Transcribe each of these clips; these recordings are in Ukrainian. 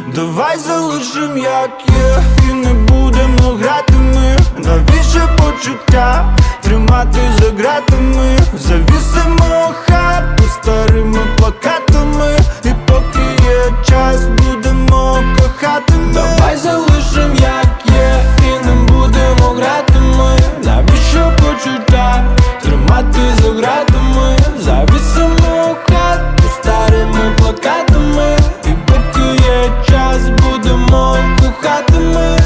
Давай залишим як є і не будемо грати ми. Навіщо почуття тримати за ґратами? Завісимо хату старими плакатами, і поки є час будемо кохати ми. Давай залишим як є і не будемо грати ми. Навіщо почуття тримати за ґратами? Завісимо хату старими плакатами, і поки є час будемо кохати ми.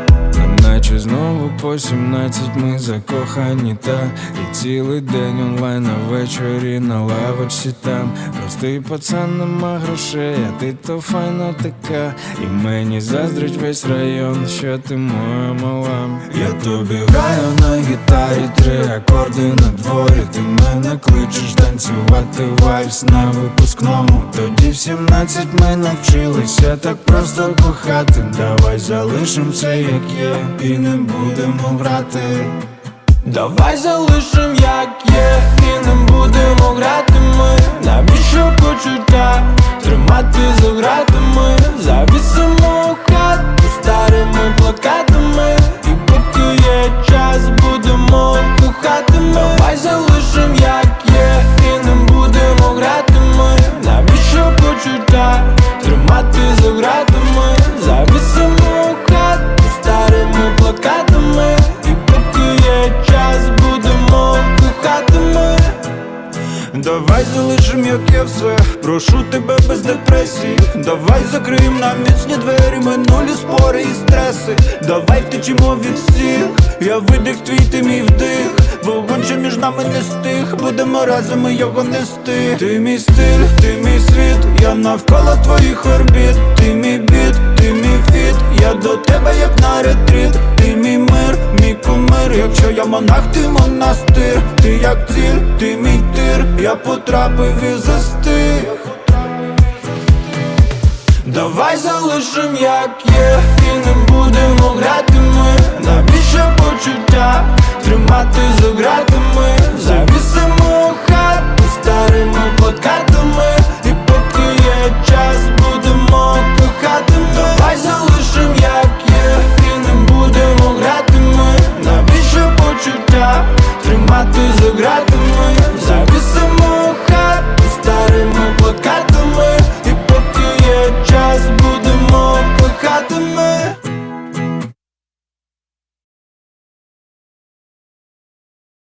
Наче знову по 17 ми закохані, та і цілий день онлайн, а ввечері на лавочці там. Простий пацан, нема грошей, а ти то файна така. І мені заздрить весь район, що ти моя мала. Я тобі граю на гітарі 3 акорди на дворі. Ти мене кличеш танцювати вальс на випускному. Тоді в 17 ми навчилися так просто кохати. Давай залишим це як є і не будемо грати. Давай залишим як є і не будемо грати ми. Навіщо почуття тримати за ґратами? Завісимо хату старими плакатами, і поки є час будемо кохати ми. Давай залишим як є і не будемо грати ми. Навіщо почуття тримати за ґратами? Завісимо хату старими плакатами, і поки є час будемо кохати ми. Давай залишим як є все, прошу тебе без депресії. Давай закриєм на міцні двері минулі спори і стреси. Давай втечемо від всіх, я видих твій, ти мій вдих. Вогонь, що між нами не стих, будемо разом і його нести. Ти мій стиль, ти мій світ, я навколо твоїх орбіт. Ти мій біт, ти мій фіт, я до тебе як на ретріт. Ти мій мир, мій кумир, якщо я монах, ти монастир. Ти як ціль, ти мій тир, я потрапив і застиг. Давай залишим як є і не будемо грати ми. Навіщо почуття тримати за ґратами? Завісимо хату старими плакатами, і поки є час будемо кохати ми. Давай залишим як є і не будемо грати ми. Навіщо почуття тримати за ґратами? Завісимо хату старими плакатами, і поки є час будемо кохати ми.